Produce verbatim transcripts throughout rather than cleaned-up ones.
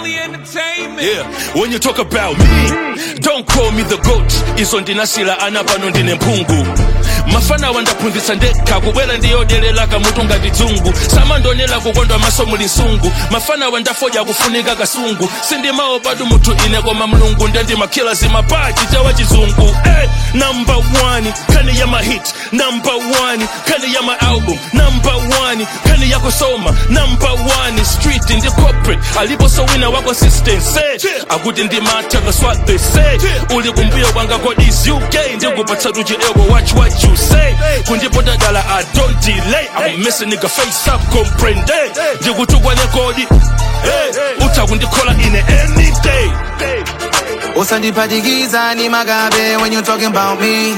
Family entertainment. Yeah, when you talk about me, don't call me the goat. Iso ndinasila anapano ndine mpungu. Mafana wandapunzisa ndeka kubwela ndiyo delela kamutu ngati dzungu. Samandonela kukondwa masomo lisungu. Mafana wandafoja kufunika kasungu. Sindi mao badu mutu ine koma mlungu. Ndendi makila zimapachi chawa chizungu. Hey, number one, kani ya ma hit. Number one, kani ya ma album. Number one, kani ya kusoma. Number one, street in the corporate. Alipo so wina wako consistency. Agudi ndi mata that's what they say. Uli kumbuyo wanga kwa this U K. Ndi kupata tuji ewo watch what you say. Kundi poda dala I don't delay. I'm missing nigga face up comprende. Ndi kutukwa nekodi. Uta kundi kola in any day. Osandi patigiza ni magabe when you talking about me.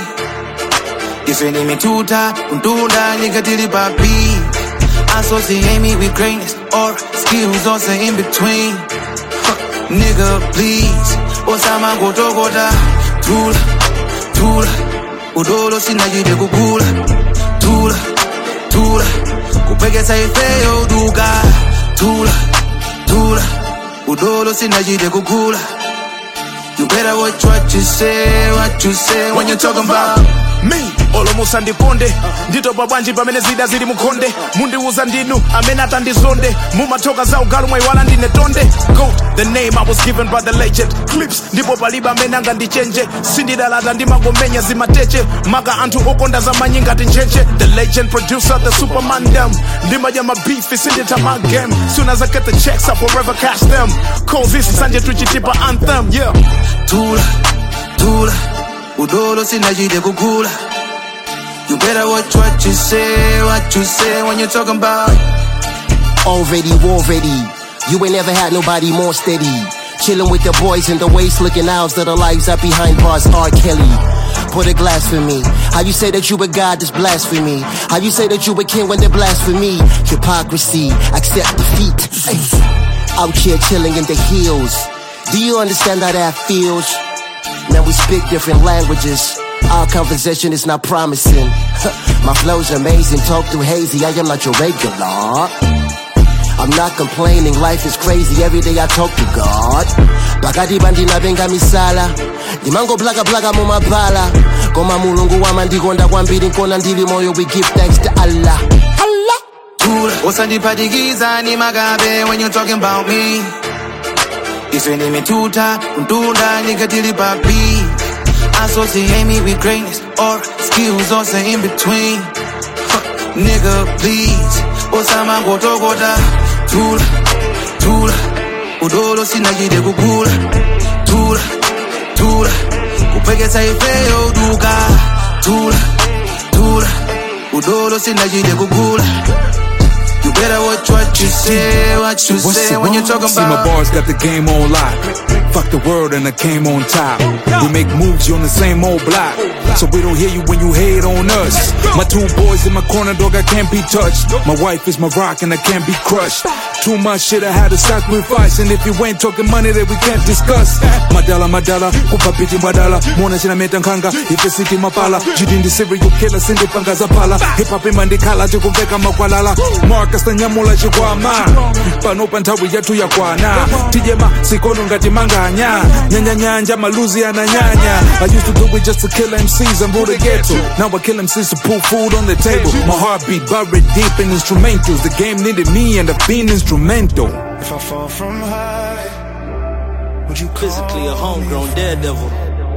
Isweni mituta, undunda nikatili papi. Associate me with greatness or skills also in between. Huh, nigga, please. Osama goto gota. Tula, tula. Udolo sinajide kukula. Tula, tula. Kupegesa ifeyo duga. Tula, tula. Udolo sinajide kukula. You better watch what you say, what you say when you're talking about me. Olomusa ndiponde ndito babwanji pamene zida zili mukonde mundi uza ndinu amene atandizonde mumatoka za ugalu mwaiwala ndine tonde go the name I was given by the legend clips ndipo paliba amene anga ndichenje sindidalata ndimangomenya zimateche maka anthu okonda za manyinga tinchenche the legend producer the superman them ndimaja mabeef isindita my game soon as I get the checks I forever cash them cause this sanje tuchitipa anthem yeah tula tula udolo sinajide kukula. You better watch what you say, what you say when you're talking about. Already, already, you ain't never had nobody more steady. Chilling with the boys in the waist, looking out that the lives are behind bars. R. Kelly, put a glass for me. How you say that you a god, that's blasphemy. How you say that you a king when they blasphemy. Hypocrisy, accept defeat. Ay. Out here chilling in the hills. Do you understand how that feels? Now we speak different languages. Our conversation is not promising. My flow's amazing, talk too hazy, I am not your regular. I'm not complaining, life is crazy, every day I talk to God. Bakati bandina benga misala Dimango blaga blaga mumabala Koma mulungu wa mandigonda kwa mbili nkona ndili moyo, we give thanks to Allah. Allah Tula, osandi patigiza ni magabe when you're talking about me. Isweni mituta, undunda nikatili papi. Associate me with greatness or skills also in between. Huh, nigga, please. Osama goto gota. Tula, tula. Udolo sinajide kukula. Tula, tula. Kupegesa ifeyo duga. Tula, tula. Udolo sinajide kukula. You better watch what you say, what you What's say when you're talking See about. My bars got the game on lock. Fuck the world and I came on top. We make moves, you on the same old block. So we don't hear you when you hate on us. My two boys in my corner, dog, I can't be touched. My wife is my rock and I can't be crushed. Too much shit I had to sacrifice. And if you ain't talking money that we can't discuss. Madala, madala, kupapiti madala. Mona shina metankanga, ife city mapala. Jidindi serial killer, sindi pangaza pala. Hip hop imandikala, tukuveka makwalala. Marcus the nyamula chikwama. Panopa ntawi yetu ya kwana. Tijema, sikono ngati manganya. Nyanya nyanja, maluzi ananyanya. I used to do it just to kill M Cs and rule the ghetto. Now I kill M Cs to put food on the table. My heartbeat buried deep in instrumentals. The game needed me and I've been instrumental. If I fall from high, would you physically a homegrown daredevil?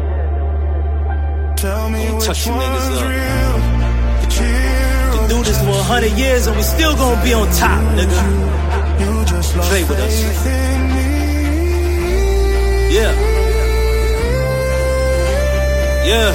Tell me which touch you niggas up. Real, can do this for a hundred years and we still gonna be on top, nigga. You just play with us. Yeah. Yeah.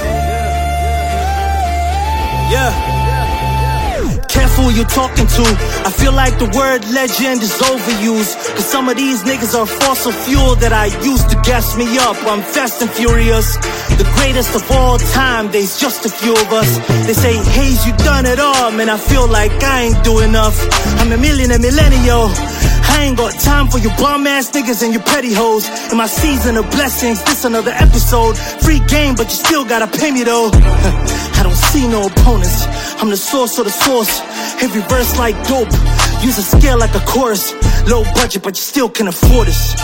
Yeah. Careful who you're talking to. I feel like the word legend is overused. Cause some of these niggas are fossil fuel that I used to gas me up. I'm fast and furious. The greatest of all time, there's just a few of us. They say, Hayes, you done it all. Man, I feel like I ain't do enough. I'm a million and millennial. I ain't got time for your bum ass niggas and your petty hoes. In my season of blessings, this another episode. Free game, but you still gotta pay me though. I don't see no opponents. I'm the source of the source. Every verse like dope. Use a scale like a chorus. Low budget, but you still can afford us.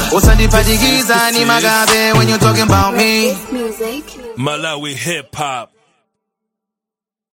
Usandipatikiza ni magabe when you're talking about me. Malawi hip hop.